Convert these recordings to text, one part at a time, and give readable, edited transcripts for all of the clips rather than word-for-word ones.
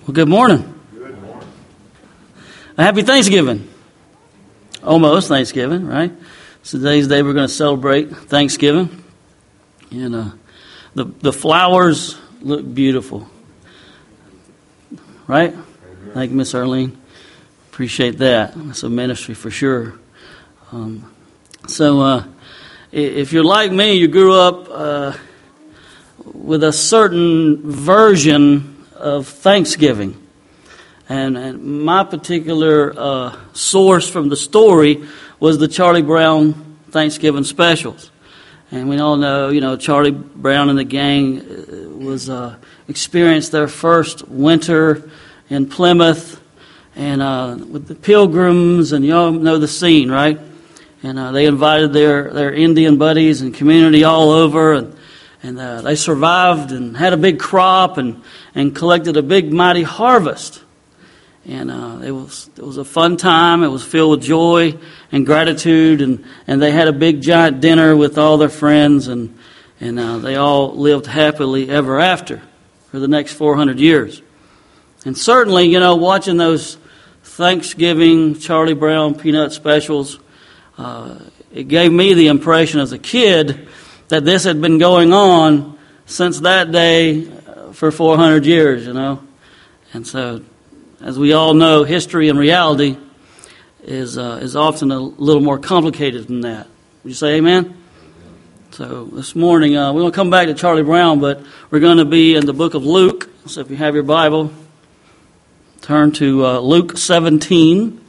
Well, good morning. Good morning. Happy Thanksgiving. Almost Thanksgiving, right? So today's the day we're going to celebrate Thanksgiving. And the flowers look beautiful. Right? Amen. Thank you, Miss Arlene. Appreciate that. That's a ministry for sure. So if you're like me, you grew up with a certain version of Thanksgiving. And my particular source from the story was the Charlie Brown Thanksgiving specials. And we all know, Charlie Brown and the gang was experienced their first winter in Plymouth and with the Pilgrims, and you all know the scene, right? And they invited their Indian buddies and community all over, and they survived and had a big crop and collected a big mighty harvest. And it was a fun time. It was filled with joy and gratitude, and they had a big giant dinner with all their friends, and they all lived happily ever after for the next 400 years. And certainly, watching those Thanksgiving Charlie Brown peanut specials, it gave me the impression as a kid that this had been going on since that day for 400 years, And so, as we all know, history and reality is often a little more complicated than that. Would you say amen? So this morning, we're going to come back to Charlie Brown, but we're going to be in the book of Luke. So if you have your Bible, turn to Luke 17.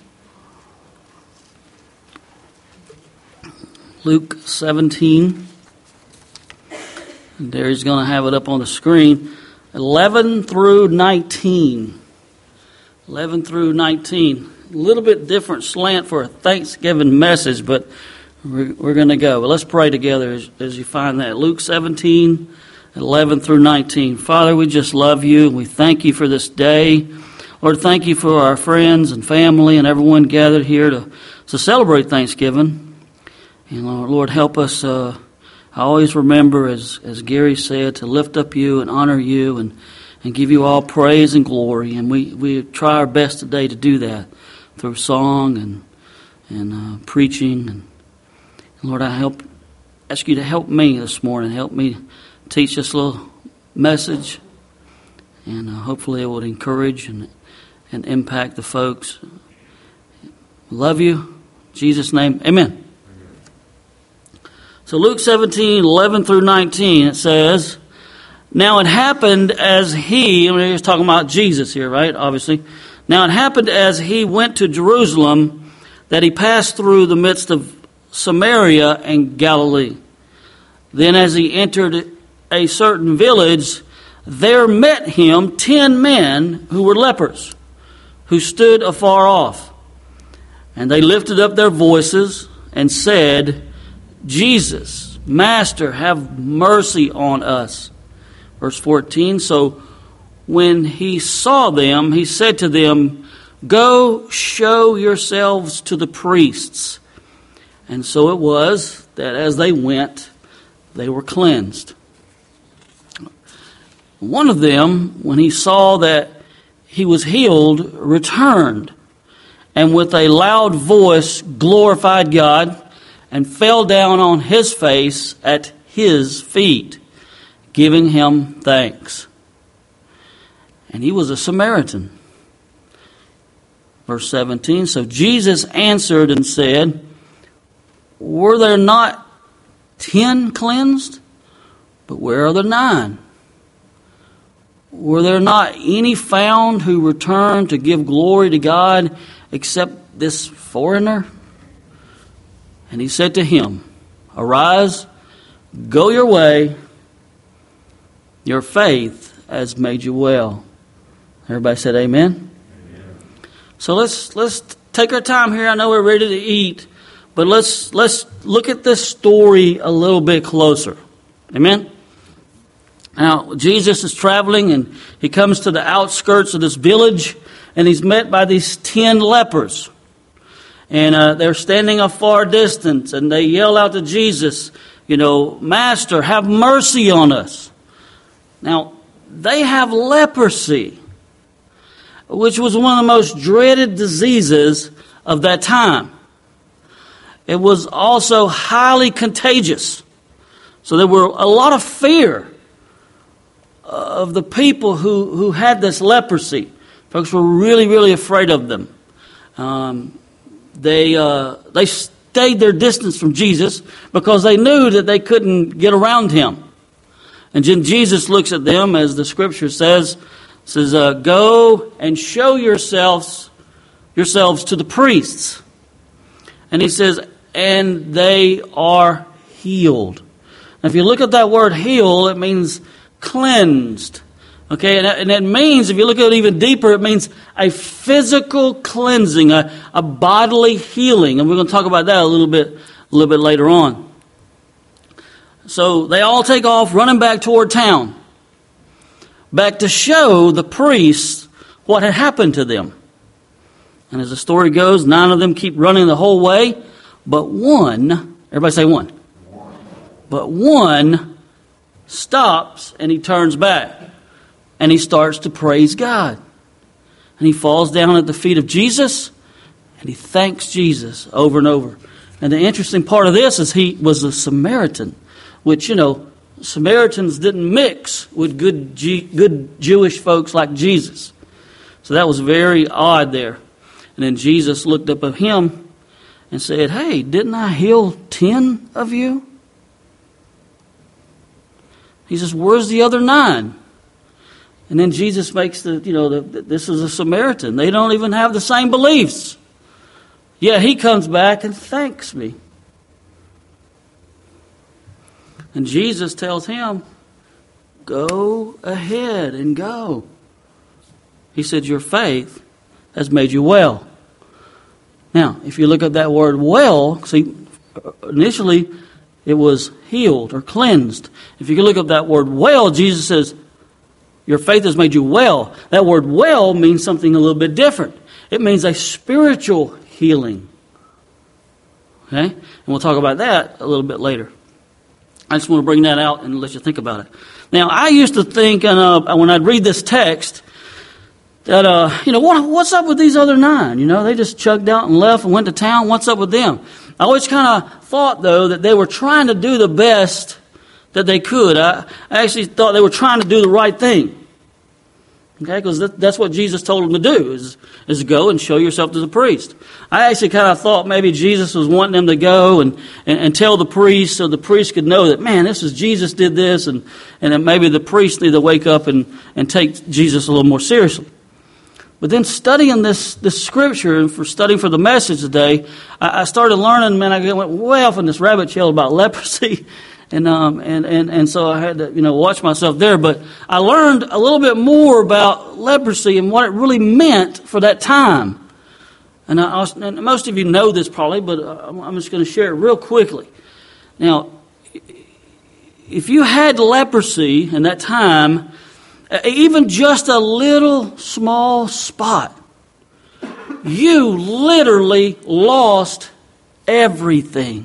Luke 17. And there he's going to have it up on the screen. 11 through 19. 11 through 19. A little bit different slant for a Thanksgiving message, but we're going to go. But let's pray together as you find that. Luke 17, 11 through 19. Father, we just love you. We thank you for this day. Lord, thank you for our friends and family and everyone gathered here to celebrate Thanksgiving. And Lord, help us. I always remember, as Gary said, to lift up you and honor you and give you all praise and glory. And we try our best today to do that through song and preaching. And Lord, I ask you to help me this morning. Help me teach this little message. And hopefully it will encourage and impact the folks. Love you. In Jesus' name, amen. So Luke 17, 11 through 19, it says, now it happened as we're just talking about Jesus here, right? Obviously. Now it happened as he went to Jerusalem that he passed through the midst of Samaria and Galilee. Then as he entered a certain village, there met him 10 men who were lepers, who stood afar off. And they lifted up their voices and said, Jesus, Master, have mercy on us. Verse 14, so when he saw them, he said to them, go show yourselves to the priests. And so it was that as they went, they were cleansed. One of them, when he saw that he was healed, returned, and with a loud voice glorified God, and fell down on his face at his feet, giving him thanks. And he was a Samaritan. Verse 17, so Jesus answered and said, were there not 10 cleansed? But where are the 9? Were there not any found who returned to give glory to God except this foreigner? And he said to him, arise, go your way, your faith has made you well. Everybody said amen? Amen. So let's take our time here. I know we're ready to eat, but let's look at this story a little bit closer. Amen? Now, Jesus is traveling, and he comes to the outskirts of this village, and he's met by these 10 lepers. And they're standing a far distance, and they yell out to Jesus, Master, have mercy on us. Now, they have leprosy. which was one of the most dreaded diseases of that time. It was also highly contagious. So there were a lot of fear of the people who had this leprosy. Folks were really, really afraid of them. They stayed their distance from Jesus because they knew that they couldn't get around him. And then Jesus looks at them, as the scripture says, go and show yourselves to the priests. And he says, and they are healed. Now, if you look at that word heal, it means cleansed. Okay, and it means, if you look at it even deeper, it means a physical cleansing, a bodily healing. And we're going to talk about that a little bit later on. So they all take off running back toward town, back to show the priests what had happened to them. And as the story goes, 9 of them keep running the whole way, but one, everybody say one. But one stops and he turns back and he starts to praise God. And he falls down at the feet of Jesus and he thanks Jesus over and over. And the interesting part of this is he was a Samaritan, which, Samaritans didn't mix with good Jewish folks like Jesus. So that was very odd there. And then Jesus looked up at him and said, hey, didn't I heal 10 of you? He says, where's the other 9? And then Jesus makes this is a Samaritan. They don't even have the same beliefs. Yet he comes back and thanks me. And Jesus tells him, go ahead and go. He said, your faith has made you well. Now, if you look at that word well, see, initially it was healed or cleansed. If you look up that word well, Jesus says, your faith has made you well. That word well means something a little bit different. It means a spiritual healing. Okay? And we'll talk about that a little bit later. I just want to bring that out and let you think about it. Now, I used to think, when I'd read this text, that, what's up with these other 9? They just chugged out and left and went to town. What's up with them? I always kind of thought, though, that they were trying to do the best that they could. I actually thought they were trying to do the right thing. Okay, because that's what Jesus told them to do, is go and show yourself to the priest. I actually kind of thought maybe Jesus was wanting them to go and tell the priest so the priest could know that, man, this is Jesus did this, and then maybe the priest need to wake up and take Jesus a little more seriously. But then studying this scripture and studying for the message today, I started learning, man, I went way off in this rabbit trail about leprosy. And so I had to, watch myself there. But I learned a little bit more about leprosy and what it really meant for that time. And most of you know this probably, but I'm just going to share it real quickly. Now, if you had leprosy in that time, even just a little small spot, you literally lost everything.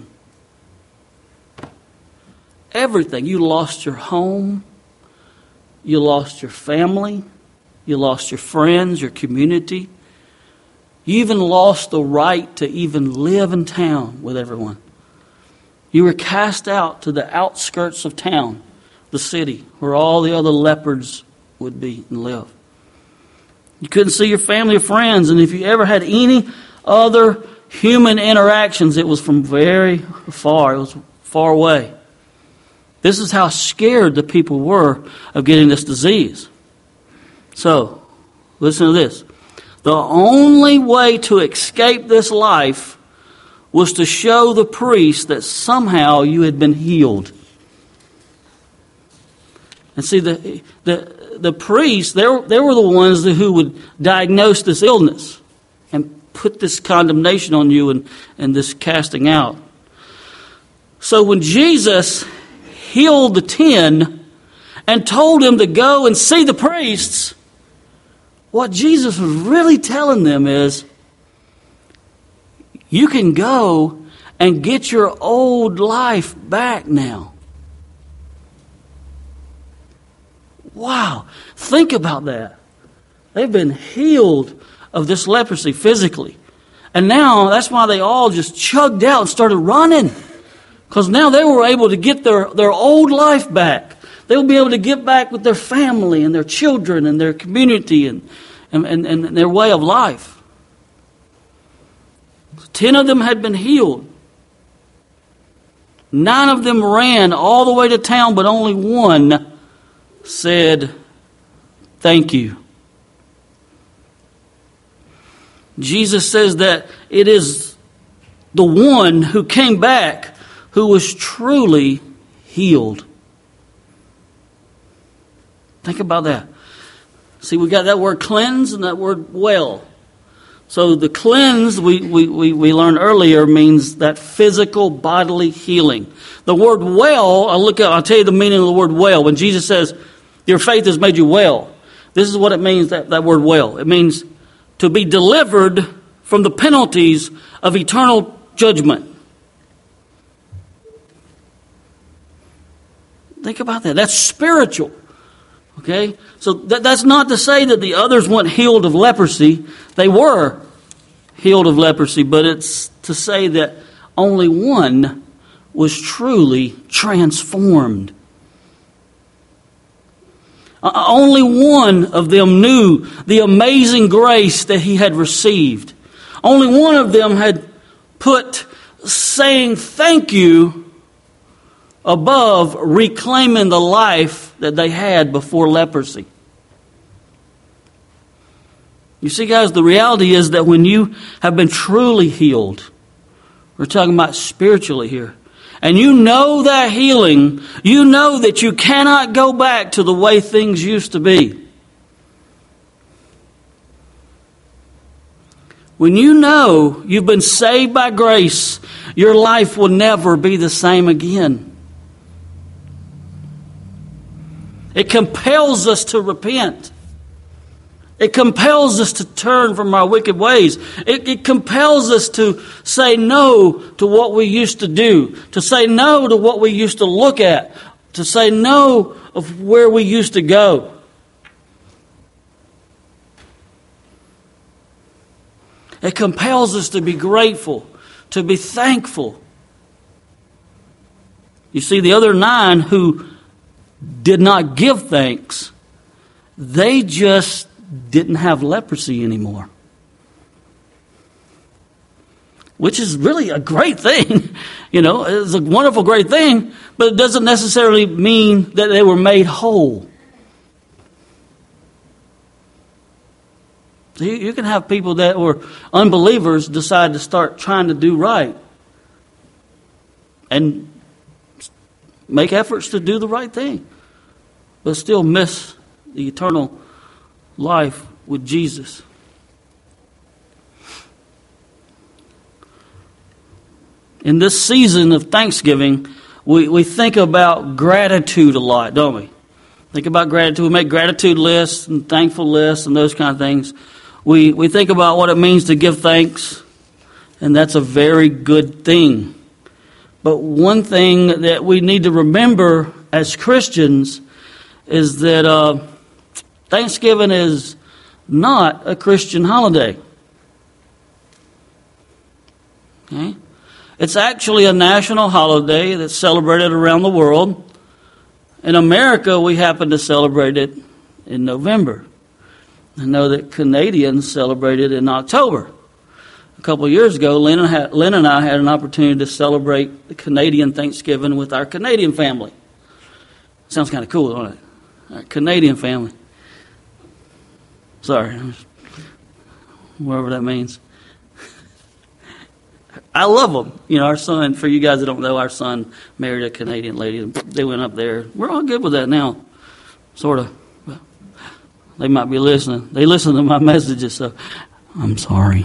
Everything. You lost your home. You lost your family. You lost your friends, your community. You even lost the right to even live in town with everyone. You were cast out to the outskirts of town, the city, where all the other leopards would be and live. You couldn't see your family or friends, and if you ever had any other human interactions, it was from very far. It was far away. This is how scared the people were of getting this disease. So, listen to this. The only way to escape this life was to show the priest that somehow you had been healed. And see, the priests, they were the ones who would diagnose this illness and put this condemnation on you and this casting out. So when Jesus healed the 10 and told them to go and see the priests, what Jesus was really telling them is, you can go and get your old life back now. Wow. Think about that. They've been healed of this leprosy physically. And now that's why they all just chugged out and started running. Because now they were able to get their old life back. They will be able to get back with their family and their children and their community and their way of life. 10 of them had been healed. 9 of them ran all the way to town, but only 1 said, "Thank you." Jesus says that it is the one who came back who was truly healed. Think about that. See, we got that word cleanse and that word well. So the cleanse we learned earlier means that physical bodily healing. The word well, I'll tell you the meaning of the word well. When Jesus says, "Your faith has made you well," this is what it means, that word well. It means to be delivered from the penalties of eternal judgment. Think about that. That's spiritual. Okay? So that's not to say that the others weren't healed of leprosy. They were healed of leprosy, but it's to say that only 1 was truly transformed. Only 1 of them knew the amazing grace that he had received. Only 1 of them had put saying thank you above reclaiming the life that they had before leprosy. You see, guys, the reality is that when you have been truly healed, we're talking about spiritually here, and you know that healing, you know that you cannot go back to the way things used to be. When you know you've been saved by grace, your life will never be the same again. It compels us to repent. It compels us to turn from our wicked ways. It compels us to say no to what we used to do, to say no to what we used to look at, to say no of where we used to go. It compels us to be grateful, to be thankful. You see, the other 9 who did not give thanks, they just didn't have leprosy anymore. Which is really a great thing. You know, it's a wonderful, great thing, but it doesn't necessarily mean that they were made whole. So you can have people that were unbelievers decide to start trying to do right and make efforts to do the right thing, but still miss the eternal life with Jesus. In this season of Thanksgiving, we think about gratitude a lot, don't we? Think about gratitude. We make gratitude lists and thankful lists and those kind of things. We think about what it means to give thanks, and that's a very good thing. But one thing that we need to remember as Christians is that Thanksgiving is not a Christian holiday. Okay? It's actually a national holiday that's celebrated around the world. In America, we happen to celebrate it in November. I know that Canadians celebrate it in October. A couple of years ago, Lynn and I had an opportunity to celebrate the Canadian Thanksgiving with our Canadian family. Sounds kind of cool, don't it? Our Canadian family. Sorry, whatever that means. I love them. You know, our son, for you guys that don't know, our son married a Canadian lady. They went up there. We're all good with that now, sort of. They might be listening. They listen to my messages, so I'm sorry.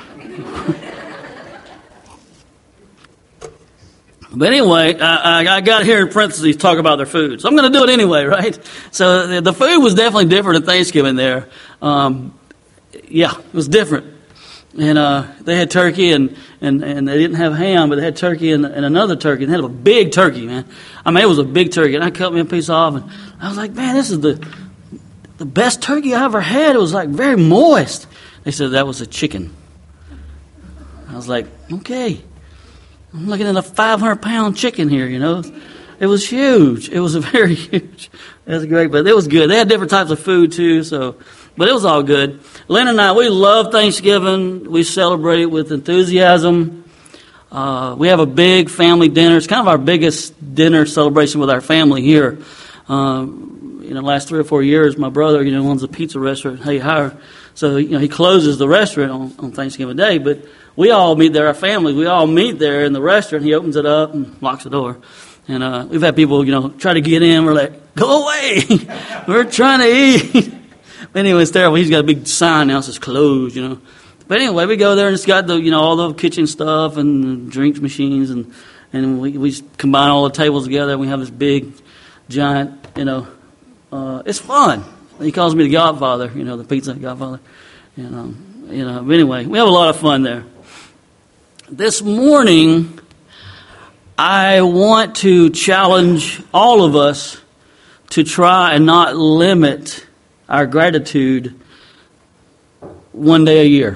But anyway, I got here in parentheses talk about their food. So I'm going to do it anyway, right? So the food was definitely different at Thanksgiving there. Yeah, it was different. And they had turkey, and they didn't have ham, but they had turkey and another turkey. They had a big turkey, man. I mean, it was a big turkey. And I cut me a piece off, and I was like, man, this is the the best turkey I ever had. It was like very moist. They said that was a chicken. I was like, okay. I'm looking at a 500-pound chicken here, you know. It was huge. It was a very huge. It was great, but it was good. They had different types of food too, but it was all good. Lynn and I, we love Thanksgiving. We celebrate it with enthusiasm. We have a big family dinner. It's kind of our biggest dinner celebration with our family here. In the last 3 or 4 years, my brother, owns a pizza restaurant. So he closes the restaurant on Thanksgiving Day, but we all meet there, our family. We all meet there in the restaurant. He opens it up and locks the door. And we've had people, try to get in. We're like, go away. We're trying to eat. But anyway, it's terrible. He's got a big sign now that says closed, But anyway, we go there and it's got all the kitchen stuff and drinks machines. And we combine all the tables together and we have this big, giant, it's fun. He calls me the Godfather, the pizza Godfather. But anyway, we have a lot of fun there. This morning, I want to challenge all of us to try and not limit our gratitude one day a year.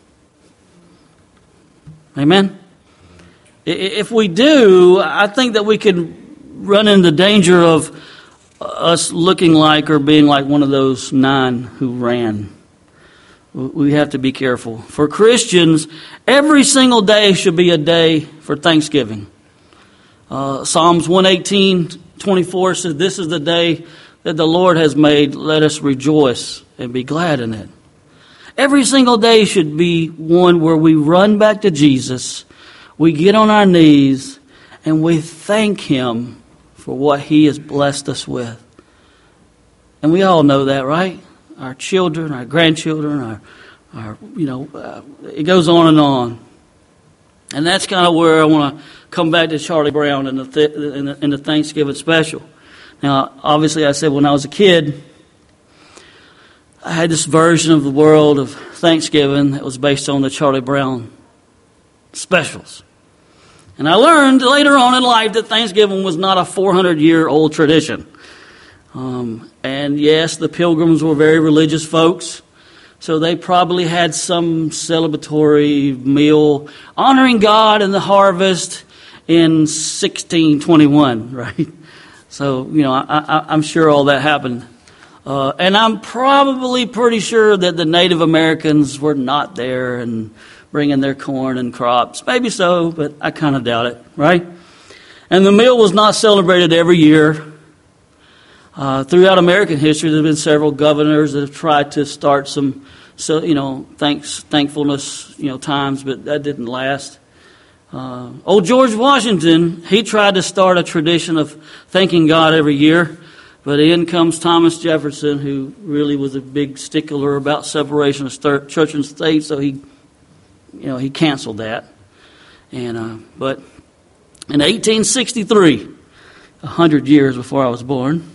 Amen? If we do, I think that we could run into the danger of us looking like or being like one of those 9 who ran. We have to be careful. For Christians, every single day should be a day for Thanksgiving. Psalms 118:24 says, "This is the day that the Lord has made. Let us rejoice and be glad in it." Every single day should be one where we run back to Jesus, we get on our knees, and we thank Him for what He has blessed us with. And we all know that, right? Our children, our grandchildren, it goes on and on. And that's kind of where I want to come back to Charlie Brown in the Thanksgiving special. Now, obviously, I said when I was a kid, I had this version of the world of Thanksgiving that was based on the Charlie Brown specials. And I learned later on in life that Thanksgiving was not a 400-year-old tradition. And yes, the Pilgrims were very religious folks, so they probably had some celebratory meal honoring God and the harvest in 1621, right? So, I'm sure all that happened. And I'm probably pretty sure that the Native Americans were not there and bringing their corn and crops. Maybe so, but I kind of doubt it, right? And the meal was not celebrated every year. Throughout American history, there have been several governors that have tried to start some, thankfulness, times, but that didn't last. Old George Washington, he tried to start a tradition of thanking God every year, but in comes Thomas Jefferson, who really was a big stickler about separation of church and state, so he canceled that. And but in 1863, 100 years before I was born,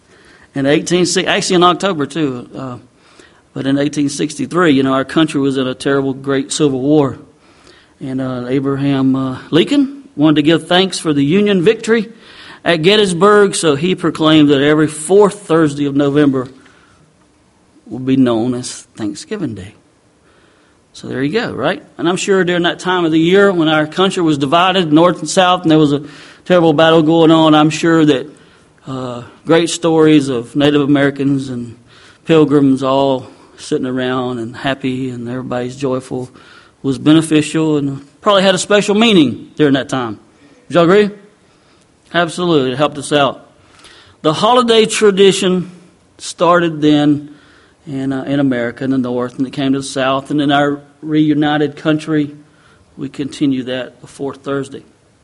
actually in October too, but in 1863, our country was in a terrible, great civil war. And Abraham Lincoln wanted to give thanks for the Union victory at Gettysburg, so he proclaimed that every 4th Thursday of November will be known as Thanksgiving Day. So there you go, right? And I'm sure during that time of the year when our country was divided, north and south, and there was a terrible battle going on, I'm sure that great stories of Native Americans and Pilgrims all sitting around and happy and everybody's joyful was beneficial and probably had a special meaning during that time. Would y'all agree? Absolutely. It helped us out. The holiday tradition started then in America, in the North, and it came to the South. And in our reunited country, we continue that the 4th Thursday.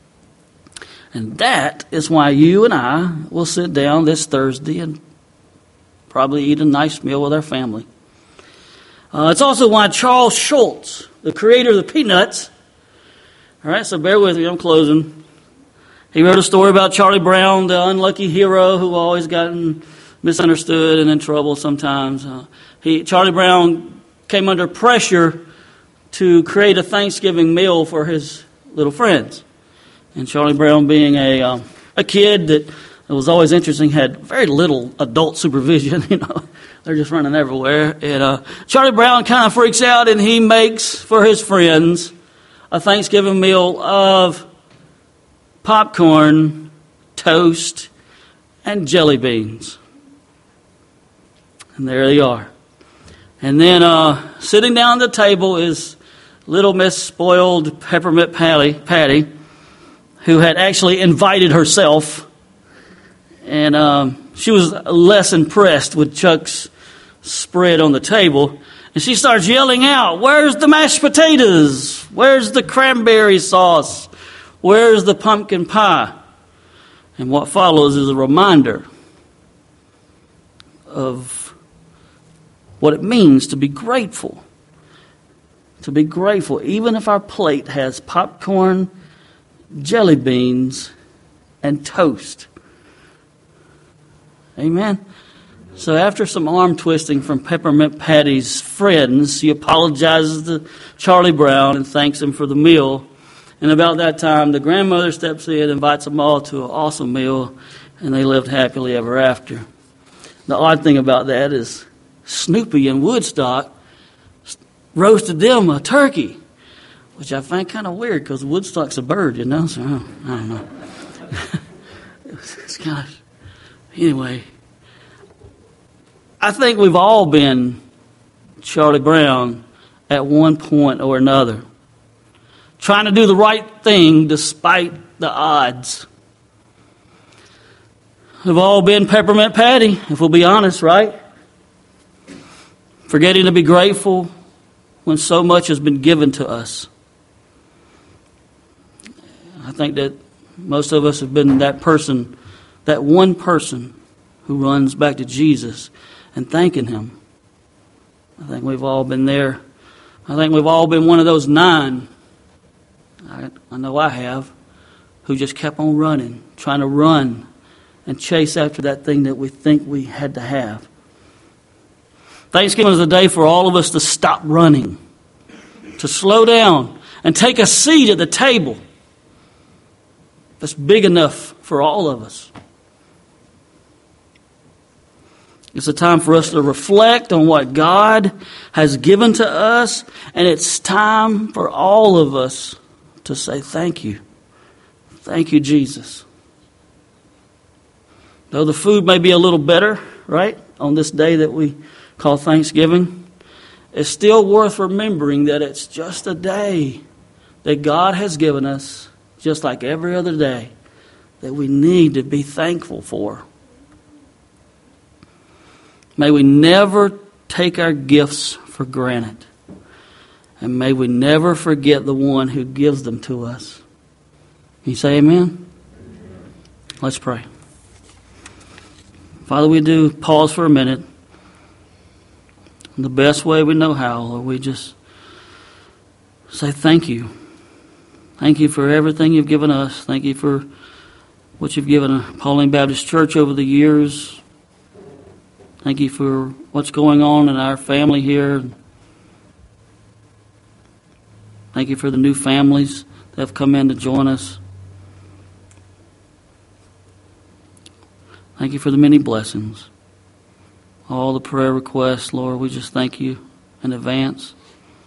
And that is why you and I will sit down this Thursday and probably eat a nice meal with our family. It's also why Charles Schulz, the creator of the Peanuts, all right, so bear with me, I'm closing. He wrote a story about Charlie Brown, the unlucky hero who always gotten misunderstood and in trouble sometimes. Charlie Brown came under pressure to create a Thanksgiving meal for his little friends. And Charlie Brown being a kid that It was always interesting, had very little adult supervision, They're just running everywhere. And Charlie Brown kind of freaks out, and he makes for his friends a Thanksgiving meal of popcorn, toast, and jelly beans. And there they are. And then sitting down at the table is little Miss Spoiled Peppermint Patty, who had actually invited herself. And she was less impressed with Chuck's spread on the table. And she starts yelling out, "Where's the mashed potatoes? Where's the cranberry sauce? Where's the pumpkin pie?" And what follows is a reminder of what it means to be grateful. To be grateful, even if our plate has popcorn, jelly beans, and toast. Amen. So after some arm twisting from Peppermint Patty's friends, she apologizes to Charlie Brown and thanks him for the meal. And about that time, the grandmother steps in, invites them all to an awesome meal, and they lived happily ever after. The odd thing about that is Snoopy in Woodstock roasted them a turkey, which I find kind of weird because Woodstock's a bird, so I don't know. It's kind of... Anyway, I think we've all been Charlie Brown at one point or another, trying to do the right thing despite the odds. We've all been Peppermint Patty, if we'll be honest, right? Forgetting to be grateful when so much has been given to us. I think that most of us have been that person, that one person who runs back to Jesus and thanking Him. I think we've all been there. I think we've all been one of those 9, I know I have, who just kept on running, trying to run and chase after that thing that we think we had to have. Thanksgiving is a day for all of us to stop running, to slow down and take a seat at the table that's big enough for all of us. It's a time for us to reflect on what God has given to us, and it's time for all of us to say thank you. Thank you, Jesus. Though the food may be a little better, right, on this day that we call Thanksgiving, it's still worth remembering that it's just a day that God has given us, just like every other day, that we need to be thankful for. May we never take our gifts for granted. And may we never forget the one who gives them to us. Can you say amen? Let's pray. Father, we do pause for a minute. In the best way we know how, Lord, we just say thank you. Thank you for everything you've given us. Thank you for what you've given Pauline Baptist Church over the years. Thank you for what's going on in our family here. Thank you for the new families that have come in to join us. Thank you for the many blessings. All the prayer requests, Lord, we just thank you in advance.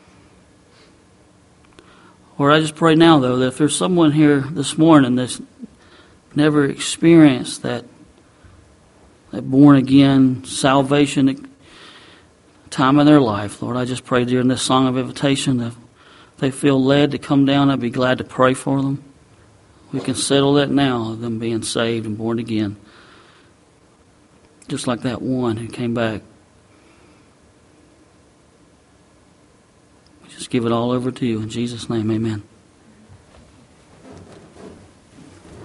Lord, I just pray now, though, that if there's someone here this morning that's never experienced that born-again salvation time in their life, Lord, I just pray during this song of invitation that if they feel led to come down, I'd be glad to pray for them. We can settle that now, of them being saved and born again. Just like that one who came back. We just give it all over to you. In Jesus' name, amen.